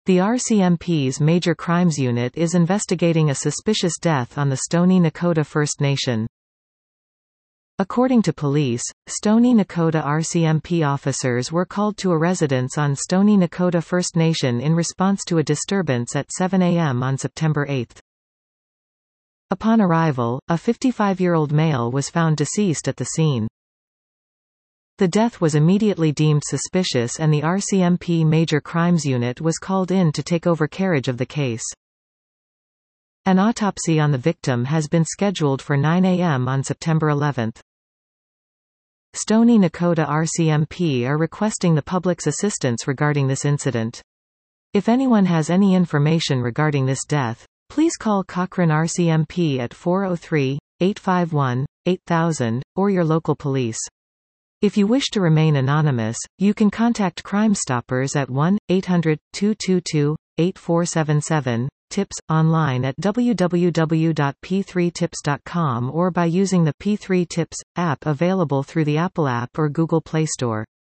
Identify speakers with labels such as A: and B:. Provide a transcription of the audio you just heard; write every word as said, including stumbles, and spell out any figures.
A: The R C M P's Major Crimes Unit is investigating a suspicious death on the Stoney Nakoda First Nation. According to police, Stoney Nakoda R C M P officers were called to a residence on Stoney Nakoda First Nation in response to a disturbance at seven A M on September eighth. Upon arrival, a fifty-five-year-old male was found deceased at the scene. The death was immediately deemed suspicious and the R C M P Major Crimes Unit was called in to take over carriage of the case. An autopsy on the victim has been scheduled for nine A M on September eleventh. Stoney Nakoda R C M P are requesting the public's assistance regarding this incident. If anyone has any information regarding this death, please call Cochrane R C M P at four oh three, eight five one, eight thousand, or your local police. If you wish to remain anonymous, you can contact Crime Stoppers at one eight hundred, two two two, eight four seven seven, tips, online at w w w dot p three tips dot com or by using the P three Tips app available through the Apple app or Google Play Store.